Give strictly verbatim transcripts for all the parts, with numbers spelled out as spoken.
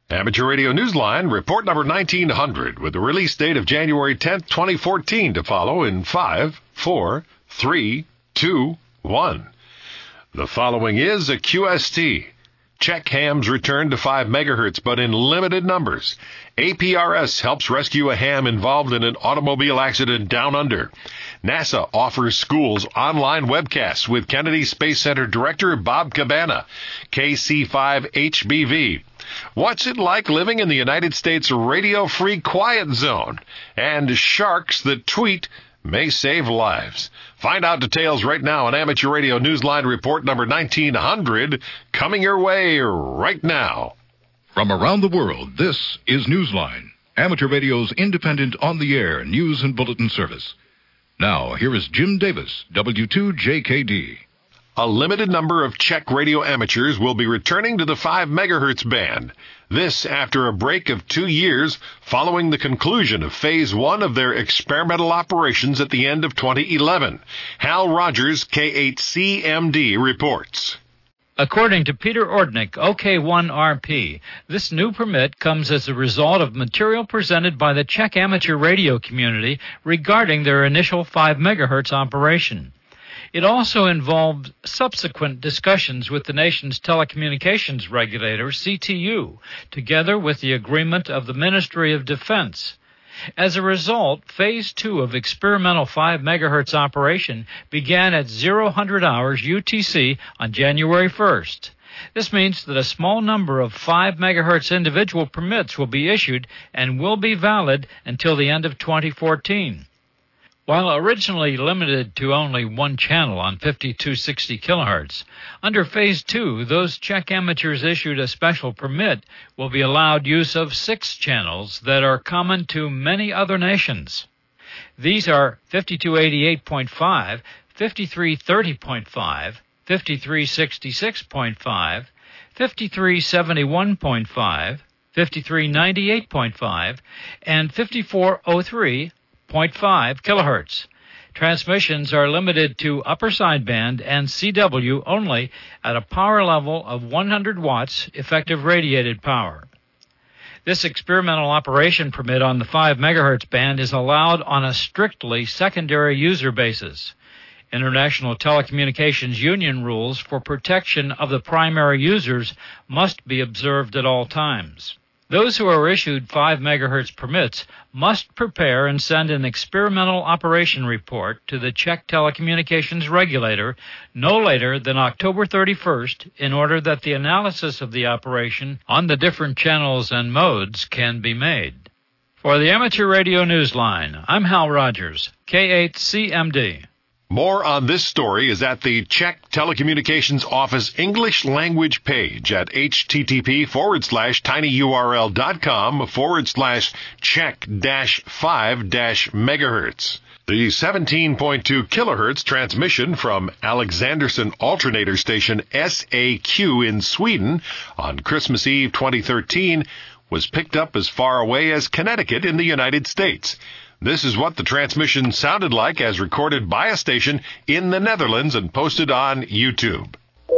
Amateur Radio Newsline, report number nineteen hundred, with the release date of January tenth, twenty fourteen to follow in five, four, three, two, one. The following is a Q S T. Czech hams return to five megahertz, but in limited numbers. A P R S helps rescue a ham involved in an automobile accident down under. NASA offers schools online webcasts with Kennedy Space Center Director Bob Cabana. K C five H B V. What's it like living in the United States radio-free quiet zone? And sharks that tweet may save lives. Find out details right now on Amateur Radio Newsline report number nineteen hundred, coming your way right now. From around the world, this is Newsline, Amateur Radio's independent on-the-air news and bulletin service. Now, here is Jim Davis, W two J K D. A limited number of Czech radio amateurs will be returning to the five megahertz band. This after a break of two years following the conclusion of Phase one of their experimental operations at the end of twenty eleven. Hal Rogers, K eight C M D, reports. According to Peter Ordnick, O K one R P, this new permit comes as a result of material presented by the Czech amateur radio community regarding their initial five megahertz operation. It also involved subsequent discussions with the nation's telecommunications regulator, C T U, together with the agreement of the Ministry of Defense. As a result, Phase two of experimental five megahertz operation began at zero hundred hours U T C on January first. This means that a small number of five megahertz individual permits will be issued and will be valid until the end of twenty fourteen. While originally limited to only one channel on fifty-two sixty kilohertz, under Phase two, those Czech amateurs issued a special permit will be allowed use of six channels that are common to many other nations. These are fifty-two eighty-eight point five, fifty-three thirty point five, fifty-three sixty-six point five, fifty-three seventy-one point five, fifty-three ninety-eight point five, and fifty-four oh three point five kilohertz. Transmissions are limited to upper sideband and C W only at a power level of one hundred watts effective radiated power. This experimental operation permit on the five megahertz band is allowed on a strictly secondary user basis. International Telecommunications Union rules for protection of the primary users must be observed at all times. Those who are issued five megahertz permits must prepare and send an experimental operation report to the Czech telecommunications regulator no later than October thirty-first in order that the analysis of the operation on the different channels and modes can be made. For the Amateur Radio Newsline, I'm Hal Rogers, K eight C M D. More on this story is at the Czech Telecommunications Office English language page at http forward slash tinyurl.com forward slash Czech dash five dash megahertz. The seventeen point two kilohertz transmission from Alexanderson Alternator Station S A Q in Sweden on Christmas Eve twenty thirteen was picked up as far away as Connecticut in the United States. This is what the transmission sounded like as recorded by a station in the Netherlands and posted on YouTube.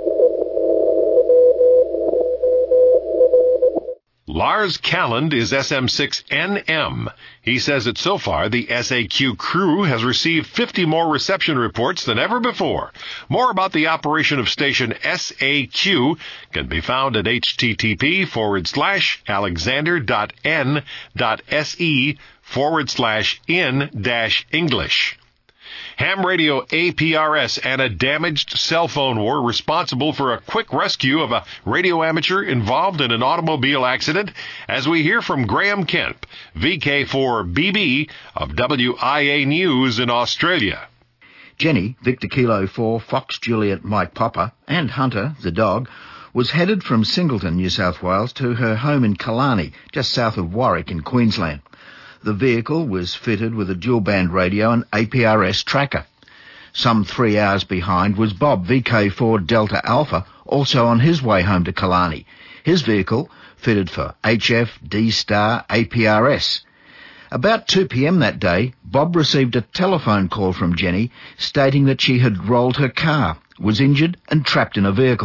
Lars Calland is S M six N M. He says that so far the S A Q crew has received fifty more reception reports than ever before. More about the operation of station S A Q can be found at http forward slash alexander.n.se forward slash in dash English. Ham radio A P R S and a damaged cell phone were responsible for a quick rescue of a radio amateur involved in an automobile accident, as we hear from Graham Kemp, V K four B B of W I A News in Australia. Jenny, Victor Kilo four, Fox Juliet Mike Popper, and Hunter, the dog, was headed from Singleton, New South Wales, to her home in Killarney, just south of Warwick in Queensland. The vehicle was fitted with a dual-band radio and A P R S tracker. Some three hours behind was Bob, V K four Delta Alpha, also on his way home to Killarney. His vehicle fitted for H F, D-Star, A P R S. About two p.m. that day, Bob received a telephone call from Jenny stating that she had rolled her car, was injured and trapped in a vehicle.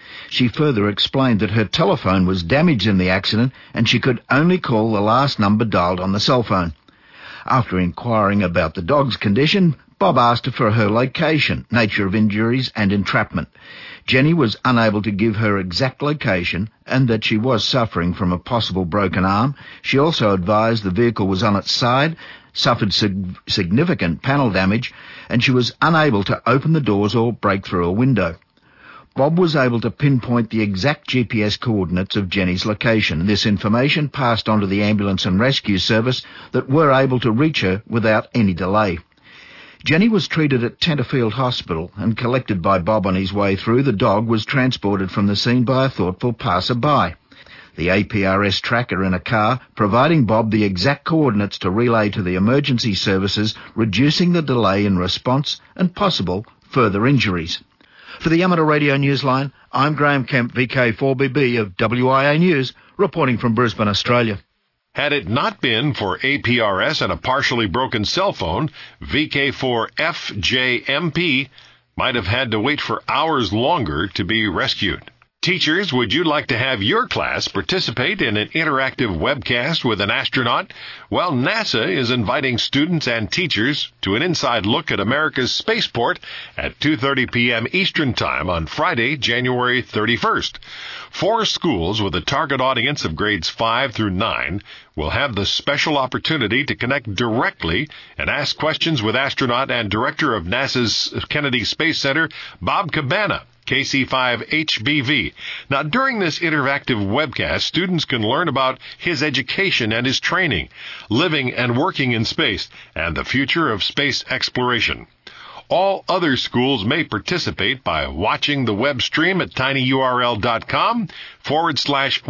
She further explained that her telephone was damaged in the accident and she could only call the last number dialed on the cell phone. After inquiring about the dog's condition, Bob asked her for her location, nature of injuries and entrapment. Jenny was unable to give her exact location and that she was suffering from a possible broken arm. She also advised the vehicle was on its side, suffered sig- significant panel damage, and she was unable to open the doors or break through a window. Bob was able to pinpoint the exact G P S coordinates of Jenny's location. This information passed on to the ambulance and rescue service that were able to reach her without any delay. Jenny was treated at Tenterfield Hospital and collected by Bob on his way through. The dog was transported from the scene by a thoughtful passer-by. The A P R S tracker in a car, providing Bob the exact coordinates to relay to the emergency services, reducing the delay in response and possible further injuries. For the Amateur Radio Newsline, I'm Graham Kemp, V K four B B of W I A News, reporting from Brisbane, Australia. Had it not been for A P R S and a partially broken cell phone, V K four F J M P might have had to wait for hours longer to be rescued. Teachers, would you like to have your class participate in an interactive webcast with an astronaut? Well, NASA is inviting students and teachers to an inside look at America's spaceport at two thirty p.m. Eastern Time on Friday, January thirty-first. Four schools with a target audience of grades five through nine will have the special opportunity to connect directly and ask questions with astronaut and director of NASA's Kennedy Space Center, Bob Cabana, K C five H B V. Now, during this interactive webcast, students can learn about his education and his training, living and working in space, and the future of space exploration. All other schools may participate by watching the web stream at tinyurl.com forward slash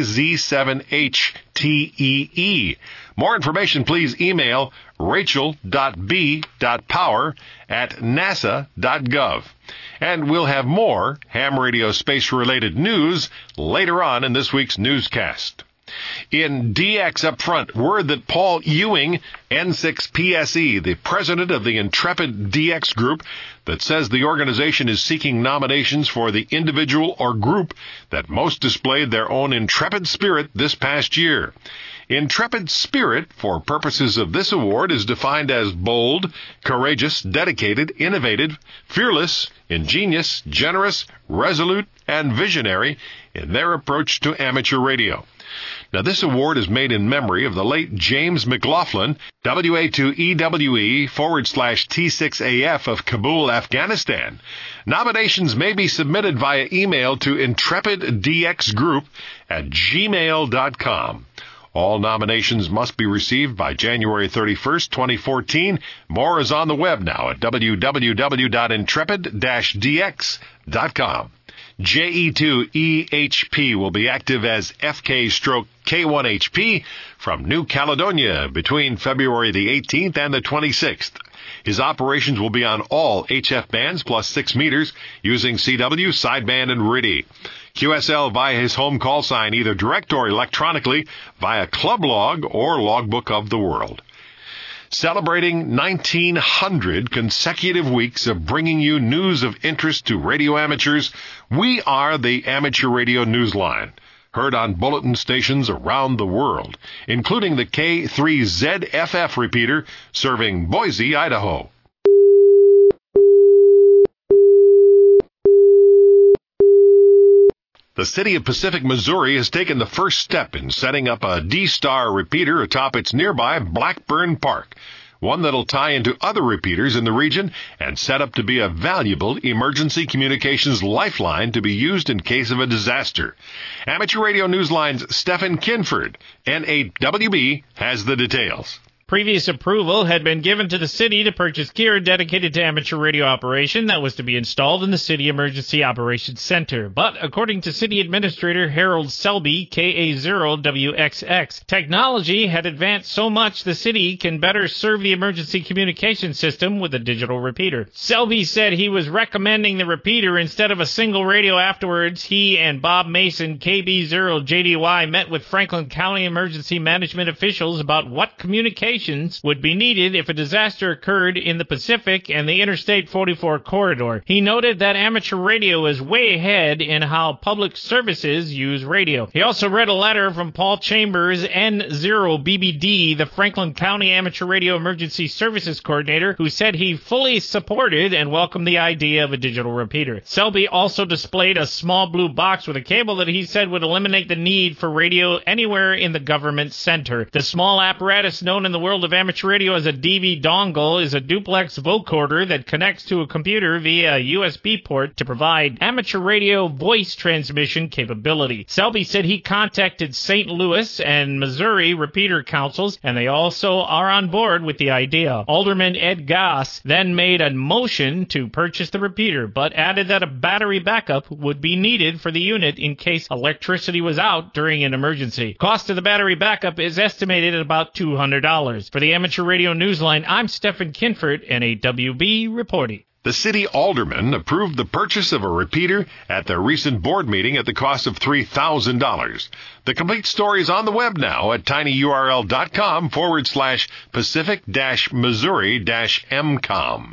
YZ7HTEE. More information, please email rachel.b.power at nasa.gov. And we'll have more ham radio space-related news later on in this week's newscast. In D X Up Front, word that Paul Ewing, N six P S E, the president of the Intrepid D X Group, that says the organization is seeking nominations for the individual or group that most displayed their own intrepid spirit this past year. Intrepid spirit, for purposes of this award, is defined as bold, courageous, dedicated, innovative, fearless, ingenious, generous, resolute, and visionary in their approach to amateur radio. Now, this award is made in memory of the late James McLaughlin, W A two E W E forward slash T six A F of Kabul, Afghanistan. Nominations may be submitted via email to intrepiddxgroup at gmail dot com. All nominations must be received by January thirty-first, twenty fourteen. More is on the web now at w w w dot intrepid dash d x dot com. J E two E H P will be active as F K K one H P from New Caledonia between February the eighteenth and the twenty-sixth. His operations will be on all H F bands plus six meters using C W, sideband, and R I D I. Q S L via his home call sign, either direct or electronically via Club Log or Logbook of the World. Celebrating nineteen hundred consecutive weeks of bringing you news of interest to radio amateurs, we are the Amateur Radio Newsline, heard on bulletin stations around the world, including the K three Z F F repeater serving Boise, Idaho. The city of Pacific, Missouri has taken the first step in setting up a D-Star repeater atop its nearby Blackburn Park, one that'll tie into other repeaters in the region and set up to be a valuable emergency communications lifeline to be used in case of a disaster. Amateur Radio Newsline's Stephen Kinford, N eight W B, has the details. Previous approval had been given to the city to purchase gear dedicated to amateur radio operation that was to be installed in the City Emergency Operations Center. But according to City Administrator Harold Selby, K A zero W X X, technology had advanced so much the city can better serve the emergency communication system with a digital repeater. Selby said he was recommending the repeater instead of a single radio. Afterwards, he and Bob Mason, K B zero J D Y, met with Franklin County emergency management officials about what communication operations would be needed if a disaster occurred in the Pacific and the Interstate forty-four corridor. He noted that amateur radio is way ahead in how public services use radio. He also read a letter from Paul Chambers, N zero B B D, the Franklin County Amateur Radio Emergency Services Coordinator, who said he fully supported and welcomed the idea of a digital repeater. Selby also displayed a small blue box with a cable that he said would eliminate the need for radio anywhere in the government center. The small apparatus known in the world of amateur radio as a D V dongle is a duplex vocoder that connects to a computer via a U S B port to provide amateur radio voice transmission capability. Selby said he contacted Saint Louis and Missouri repeater councils, and they also are on board with the idea. Alderman Ed Goss then made a motion to purchase the repeater, but added that a battery backup would be needed for the unit in case electricity was out during an emergency. Cost of the battery backup is estimated at about two hundred dollars. For the Amateur Radio Newsline, I'm Stephen Kinford, N A W B, reporting. The city alderman approved the purchase of a repeater at their recent board meeting at the cost of three thousand dollars. The complete story is on the web now at tinyurl.com forward slash Pacific dash Missouri dash MCOM.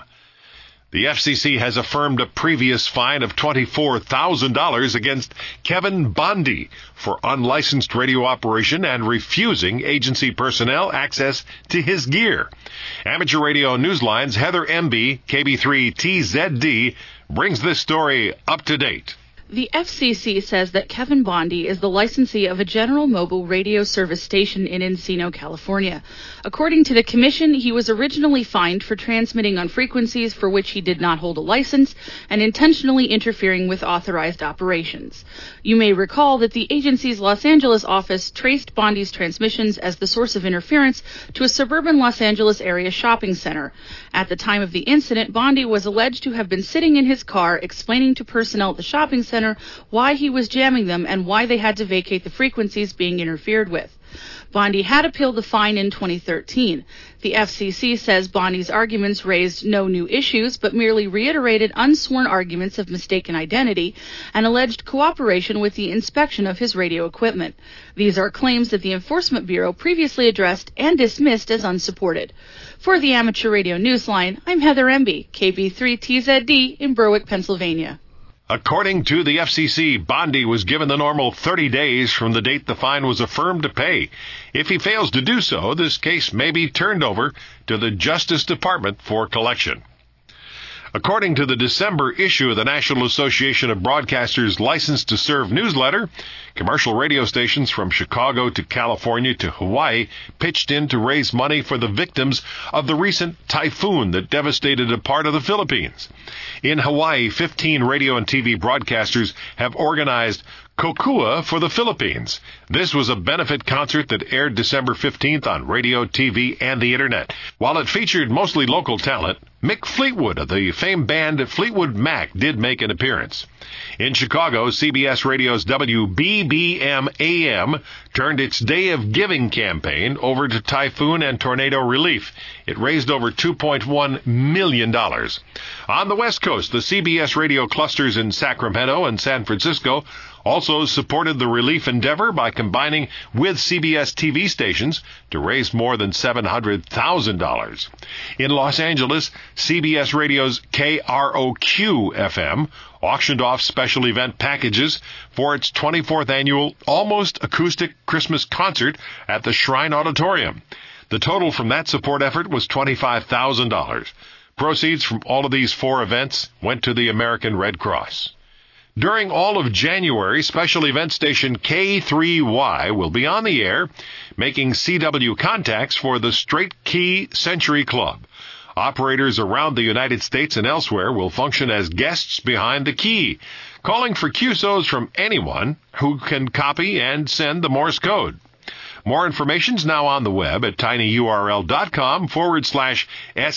The F C C has affirmed a previous fine of twenty-four thousand dollars against Kevin Bondi for unlicensed radio operation and refusing agency personnel access to his gear. Amateur Radio Newsline's Heather Emby, K B three T Z D, brings this story up to date. The F C C says that Kevin Bondi is the licensee of a General Mobile radio service station in Encino, California. According to the commission, he was originally fined for transmitting on frequencies for which he did not hold a license and intentionally interfering with authorized operations. You may recall that the agency's Los Angeles office traced Bondi's transmissions as the source of interference to a suburban Los Angeles area shopping center. At the time of the incident, Bondi was alleged to have been sitting in his car explaining to personnel at the shopping center why he was jamming them and why they had to vacate the frequencies being interfered with. Bondi had appealed the fine in twenty thirteen. The F C C says Bondi's arguments raised no new issues, but merely reiterated unsworn arguments of mistaken identity and alleged cooperation with the inspection of his radio equipment. These are claims that the Enforcement Bureau previously addressed and dismissed as unsupported. For the Amateur Radio Newsline, I'm Heather Emby, K B three T Z D in Berwick, Pennsylvania. According to the F C C, Bondi was given the normal thirty days from the date the fine was affirmed to pay. If he fails to do so, this case may be turned over to the Justice Department for collection. According to the December issue of the National Association of Broadcasters Licensed to Serve newsletter, commercial radio stations from Chicago to California to Hawaii pitched in to raise money for the victims of the recent typhoon that devastated a part of the Philippines. In Hawaii, fifteen radio and T V broadcasters have organized Kokua for the Philippines. This was a benefit concert that aired December fifteenth on radio, T V, and the Internet. While it featured mostly local talent, Mick Fleetwood of the famed band Fleetwood Mac did make an appearance. In Chicago, C B S Radio's W B B M A M turned its Day of Giving campaign over to typhoon and tornado relief. It raised over two point one million dollars. On the West Coast, the C B S Radio clusters in Sacramento and San Francisco also supported the relief endeavor by combining with C B S T V stations to raise more than seven hundred thousand dollars. In Los Angeles, C B S Radio's K R O Q F M auctioned off special event packages for its twenty-fourth annual Almost Acoustic Christmas Concert at the Shrine Auditorium. The total from that support effort was twenty-five thousand dollars. Proceeds from all of these four events went to the American Red Cross. During all of January, special event station K three Y will be on the air, making C W contacts for the Straight Key Century Club. Operators around the United States and elsewhere will function as guests behind the key, calling for Q S Os from anyone who can copy and send the Morse code. More information is now on the web at tinyurl.com forward slash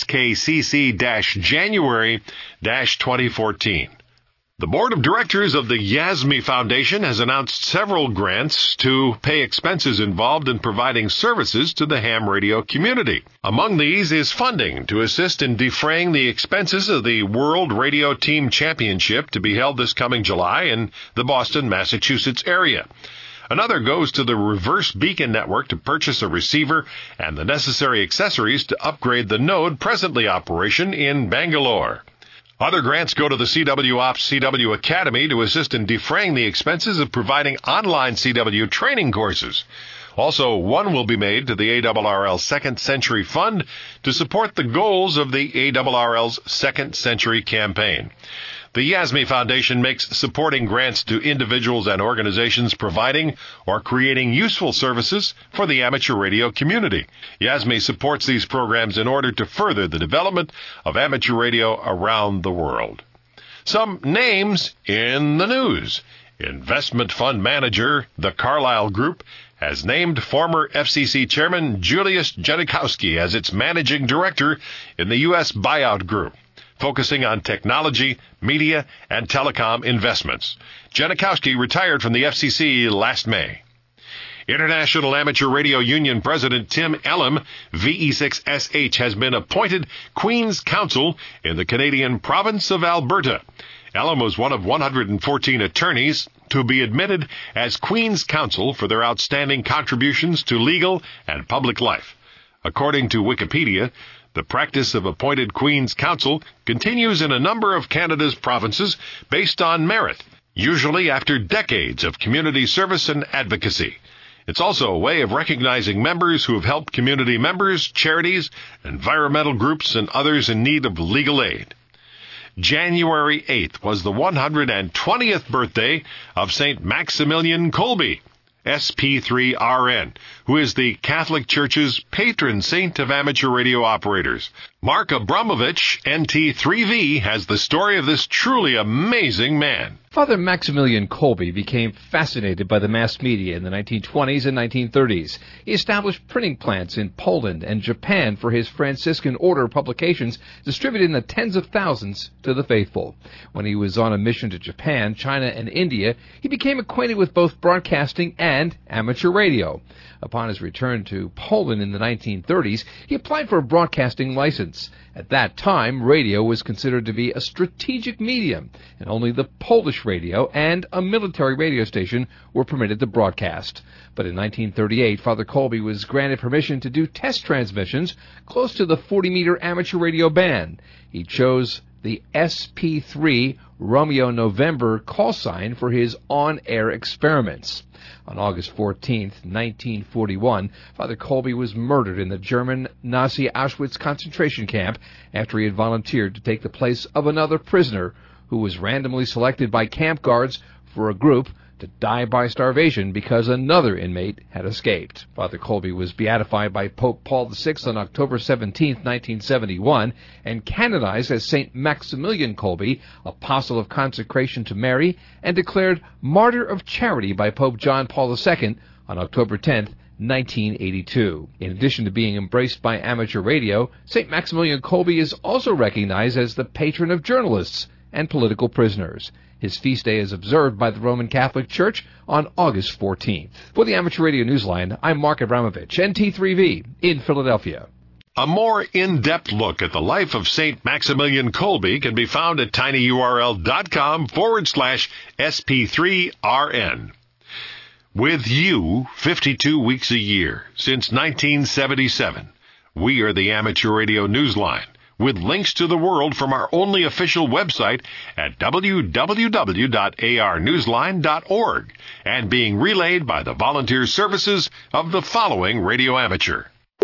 SKCC dash January dash 2014. The Board of Directors of the Yasmy Foundation has announced several grants to pay expenses involved in providing services to the ham radio community. Among these is funding to assist in defraying the expenses of the World Radio Team Championship to be held this coming July in the Boston, Massachusetts area. Another goes to the Reverse Beacon Network to purchase a receiver and the necessary accessories to upgrade the node presently operation in Bangalore. Other grants go to the C W Ops C W Academy to assist in defraying the expenses of providing online C W training courses. Also, one will be made to the A R R L Second Century Fund to support the goals of the A R R L's Second Century campaign. The Yasmy Foundation makes supporting grants to individuals and organizations providing or creating useful services for the amateur radio community. Yasmy supports these programs in order to further the development of amateur radio around the world. Some names in the news. Investment fund manager, the Carlyle Group, has named former F C C Chairman Julius Genachowski as its managing director in the U S buyout group, focusing on technology, media, and telecom investments. Genachowski retired from the F C C last May. International Amateur Radio Union President Tim Elam, V E six S H, has been appointed Queen's Counsel in the Canadian province of Alberta. Elam was one of one hundred fourteen attorneys to be admitted as Queen's Counsel for their outstanding contributions to legal and public life. According to Wikipedia, the practice of appointed Queen's Counsel continues in a number of Canada's provinces based on merit, usually after decades of community service and advocacy. It's also a way of recognizing members who have helped community members, charities, environmental groups, and others in need of legal aid. January eighth was the one hundred twentieth birthday of Saint Maximilian Kolbe, S P three R N, who is the Catholic Church's patron saint of amateur radio operators. Mark Abramovich, N T three V, has the story of this truly amazing man. Father Maximilian Kolbe became fascinated by the mass media in the nineteen twenties and nineteen thirties. He established printing plants in Poland and Japan for his Franciscan order publications, distributed in the tens of thousands to the faithful. When he was on a mission to Japan, China, and India, he became acquainted with both broadcasting and amateur radio. Upon his return to Poland in the nineteen thirties, he applied for a broadcasting license. At that time, radio was considered to be a strategic medium, and only the Polish radio and a military radio station were permitted to broadcast. But in nineteen thirty-eight, Father Kolbe was granted permission to do test transmissions close to the forty-meter amateur radio band. He chose the S P three Romeo November call sign for his on-air experiments. On August fourteenth, nineteen forty-one, Father Kolbe was murdered in the German Nazi Auschwitz concentration camp after he had volunteered to take the place of another prisoner who was randomly selected by camp guards for a group to die by starvation because another inmate had escaped. Father Kolbe was beatified by Pope Paul the Sixth on October seventeenth, nineteen seventy-one, and canonized as Saint Maximilian Kolbe, Apostle of Consecration to Mary, and declared Martyr of Charity by Pope John Paul the Second on October tenth, nineteen eighty-two. In addition to being embraced by amateur radio, Saint Maximilian Kolbe is also recognized as the patron of journalists and political prisoners. His feast day is observed by the Roman Catholic Church on August fourteenth. For the Amateur Radio Newsline, I'm Mark Abramovich, N T three V, in Philadelphia. A more in-depth look at the life of Saint Maximilian Kolbe can be found at tinyurl.com forward slash SP3RN. With you fifty-two weeks a year since nineteen seventy-seven, we are the Amateur Radio Newsline, with links to the world from our only official website at w w w dot a r newsline dot org and being relayed by the volunteer services of the following radio amateur.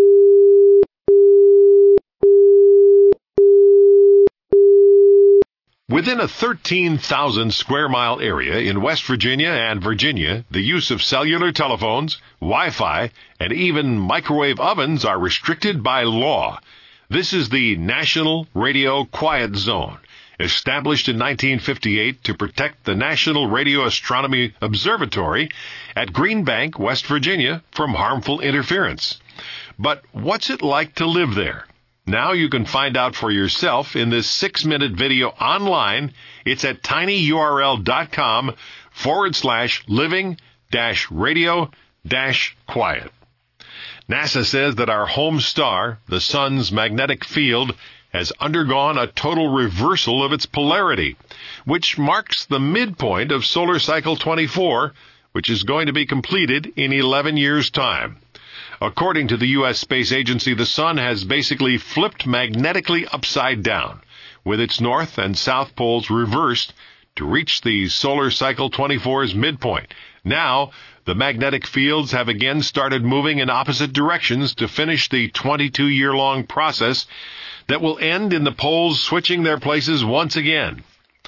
Within a thirteen thousand square mile area in West Virginia and Virginia, the use of cellular telephones, Wi-Fi, and even microwave ovens are restricted by law. This is the National Radio Quiet Zone, established in nineteen fifty-eight to protect the National Radio Astronomy Observatory at Green Bank, West Virginia, from harmful interference. But what's it like to live there? Now you can find out for yourself in this six-minute video online. It's at tinyurl.com forward slash living dash radio dash quiet. NASA says that our home star, the sun's magnetic field, has undergone a total reversal of its polarity, which marks the midpoint of solar cycle twenty-four, which is going to be completed in eleven years' time. According to the U S Space Agency, the sun has basically flipped magnetically upside down, with its north and south poles reversed to reach the solar cycle twenty-four's midpoint. Now, the magnetic fields have again started moving in opposite directions to finish the twenty-two-year-long process that will end in the poles switching their places once again.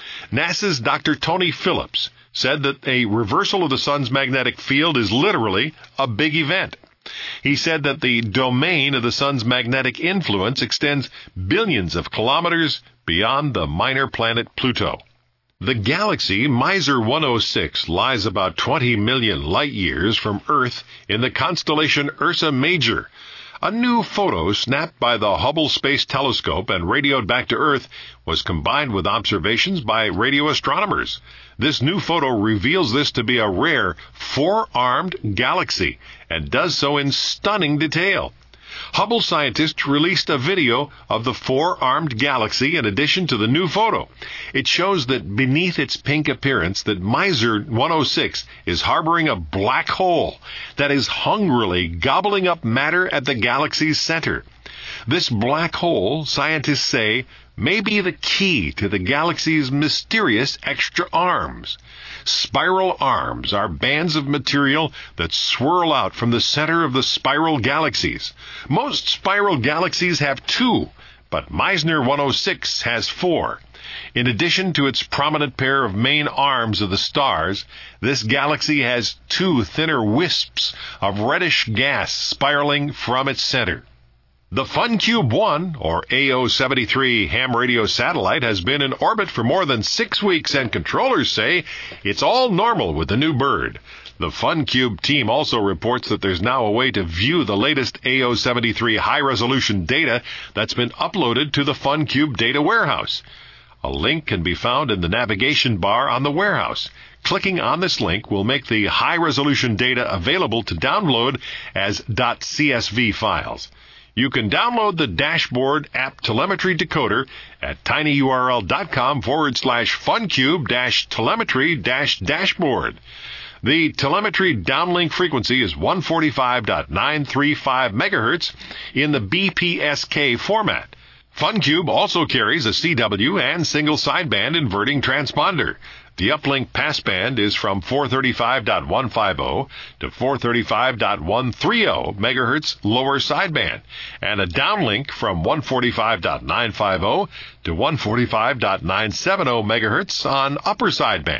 NASA's Doctor Tony Phillips said that a reversal of the sun's magnetic field is literally a big event. He said that the domain of the sun's magnetic influence extends billions of kilometers beyond the minor planet Pluto. The galaxy Miser one oh six lies about twenty million light-years from Earth in the constellation Ursa Major. A new photo snapped by the Hubble Space Telescope and radioed back to Earth was combined with observations by radio astronomers. This new photo reveals this to be a rare four-armed galaxy and does so in stunning detail. Hubble scientists released a video of the four-armed galaxy in addition to the new photo. It shows that beneath its pink appearance that Miser one oh six is harboring a black hole that is hungrily gobbling up matter at the galaxy's center. This black hole, scientists say, may be the key to the galaxy's mysterious extra arms. Spiral arms are bands of material that swirl out from the center of the spiral galaxies. Most spiral galaxies have two, but Miser one oh six has four. In addition to its prominent pair of main arms of the stars, this galaxy has two thinner wisps of reddish gas spiraling from its center. The FunCube one, or A O seventy-three ham radio satellite, has been in orbit for more than six weeks, and controllers say it's all normal with the new bird. The FunCube team also reports that there's now a way to view the latest A O seventy-three high-resolution data that's been uploaded to the FunCube data warehouse. A link can be found in the navigation bar on the warehouse. Clicking on this link will make the high-resolution data available to download as .csv files. You can download the Dashboard app telemetry decoder at tinyurl.com forward slash funcube dash telemetry dash dashboard. The telemetry downlink frequency is one forty-five point nine three five megahertz in the B P S K format. FunCube also carries a C W and single sideband inverting transponder. The uplink passband is from four thirty-five point one fifty to four thirty-five point one thirty megahertz lower sideband, and a downlink from one forty-five point nine fifty to one forty-five point nine seventy megahertz on upper sideband.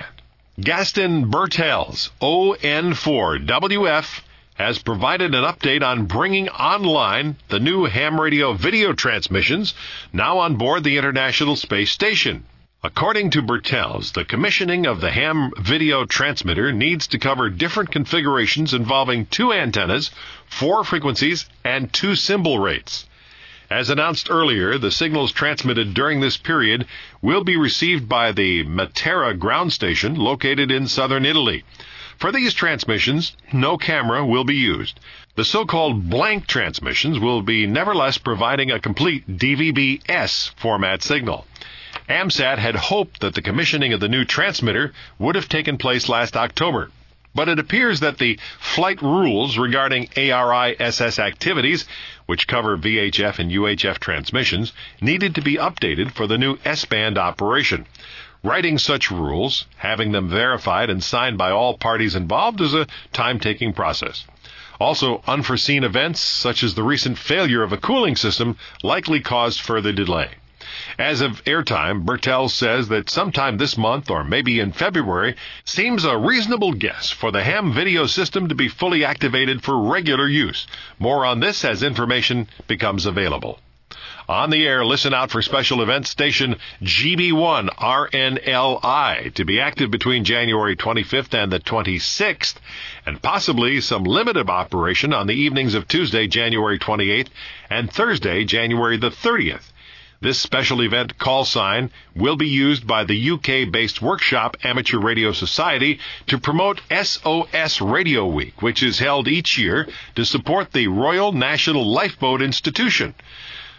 Gaston Bertels, O N four W F, has provided an update on bringing online the new ham radio video transmissions now on board the International Space Station. According to Bertels, the commissioning of the ham video transmitter needs to cover different configurations involving two antennas, four frequencies, and two symbol rates. As announced earlier, the signals transmitted during this period will be received by the Matera ground station located in southern Italy. For these transmissions, no camera will be used. The so-called blank transmissions will be nevertheless providing a complete D V B S format signal. AMSAT had hoped that the commissioning of the new transmitter would have taken place last October, but it appears that the flight rules regarding A R I S S activities, which cover V H F and U H F transmissions, needed to be updated for the new S-band operation. Writing such rules, having them verified and signed by all parties involved, is a time-taking process. Also, unforeseen events, such as the recent failure of a cooling system, likely caused further delay. As of airtime, Bertels says that sometime this month, or maybe in February, seems a reasonable guess for the ham video system to be fully activated for regular use. More on this as information becomes available. On the air, listen out for special event station G B one R N L I to be active between January twenty-fifth and the twenty-sixth, and possibly some limited operation on the evenings of Tuesday, January twenty-eighth, and Thursday, January the thirtieth. This special event call sign will be used by the U K-based Workshop Amateur Radio Society to promote S O S Radio Week, which is held each year to support the Royal National Lifeboat Institution.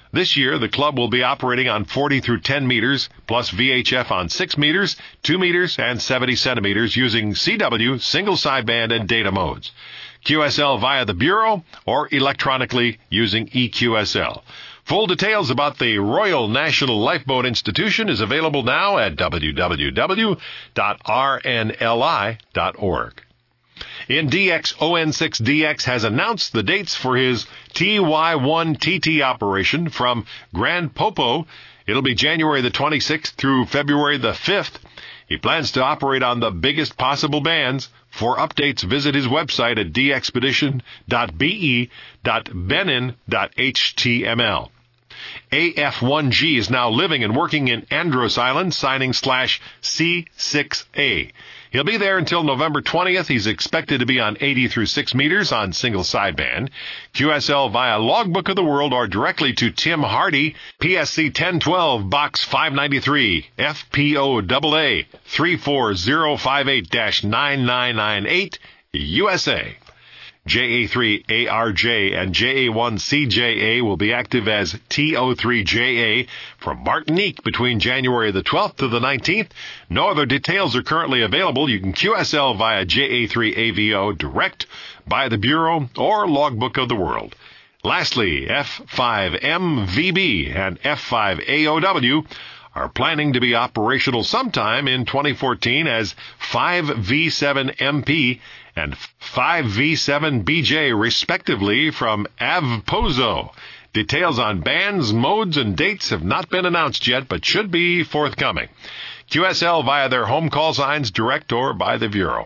This year, the club will be operating on forty through ten meters, plus V H F on six meters, two meters, and seventy centimeters using C W, single sideband, and data modes. Q S L via the Bureau or electronically using E Q S L. Full details about the Royal National Lifeboat Institution is available now at w w w dot r n l i dot org. In D X, O N six D X has announced the dates for his T Y one T T operation from Grand Popo. It'll be January the twenty-sixth through February the fifth. He plans to operate on the biggest possible bands. For updates, visit his website at d expedition dot b e dot benin dot h t m l. A F one G is now living and working in Andros Island, signing slash C six A. He'll be there until November twentieth. He's expected to be on eighty through six meters on single sideband. Q S L via Logbook of the World or directly to Tim Hardy, P S C ten twelve, Box five ninety-three, F P O A A three four zero five eight nine nine nine eight, U S A. J A three A R J and J A one C J A will be active as T O three J A from Martinique between January the twelfth to the nineteenth. No other details are currently available. You can Q S L via J A three A V O direct, by the Bureau, or Logbook of the World. Lastly, F five M V B and F five A O W are planning to be operational sometime in twenty fourteen as five V seven M P and five V seven B J, respectively, from Avpozo. Details on bands, modes, and dates have not been announced yet, but should be forthcoming. Q S L via their home call signs, direct or by the Bureau.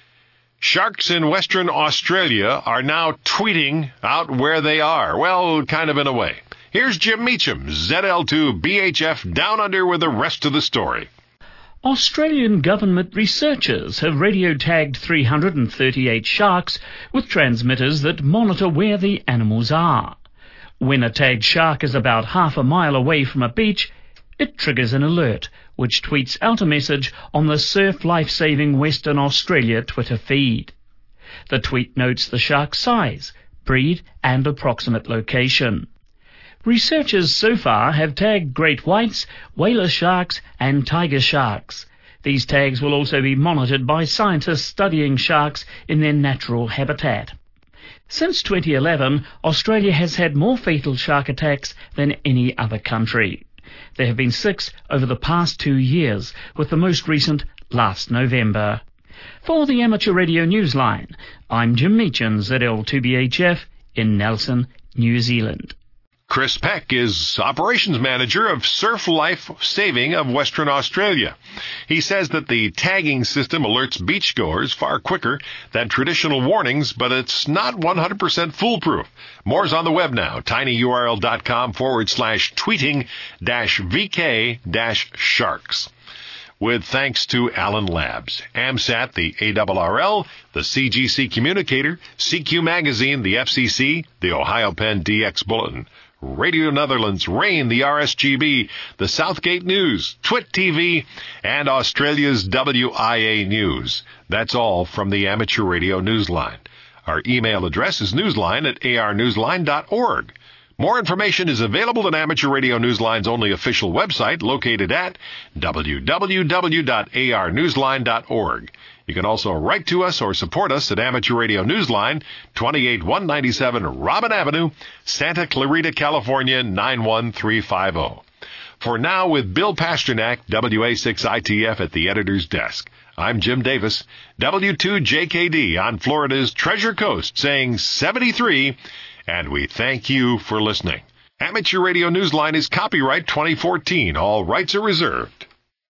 Sharks in Western Australia are now tweeting out where they are. Well, kind of in a way. Here's Jim Meacham, Z L two B H F Down Under, with the rest of the story. Australian government researchers have radio tagged three hundred thirty-eight sharks with transmitters that monitor where the animals are. When a tagged shark is about half a mile away from a beach, it triggers an alert, which tweets out a message on the Surf Life-Saving Western Australia Twitter feed. The tweet notes the shark's size, breed, and approximate location. Researchers so far have tagged great whites, whaler sharks, and tiger sharks. These tags will also be monitored by scientists studying sharks in their natural habitat. Since twenty eleven, Australia has had more fatal shark attacks than any other country. There have been six over the past two years, with the most recent last November. For the Amateur Radio Newsline, I'm Jim Meacham, Z L two B H F, in Nelson, New Zealand. Chris Peck is operations manager of Surf Life Saving of Western Australia. He says that the tagging system alerts beachgoers far quicker than traditional warnings, but it's not one hundred percent foolproof. More's on the web now, tinyurl.com forward slash tweeting dash VK dash sharks. With thanks to Allen Labs, AMSAT, the A R R L, the C G C Communicator, C Q Magazine, the F C C, the Ohio Penn D X Bulletin, Radio Netherlands, RAIN, the R S G B, the Southgate News, Twit T V, and Australia's W I A News. That's all from the Amateur Radio Newsline. Our email address is newsline at a r newsline dot org. More information is available at Amateur Radio Newsline's only official website, located at w w w dot a r newsline dot org. You can also write to us or support us at Amateur Radio Newsline, twenty-eight one ninety-seven Robin Avenue, Santa Clarita, California, nine one three five zero. For now, with Bill Pasternak, W A six I T F at the editor's desk, I'm Jim Davis, W two J K D on Florida's Treasure Coast, saying seventy-three, and we thank you for listening. Amateur Radio Newsline is copyright twenty fourteen. All rights are reserved.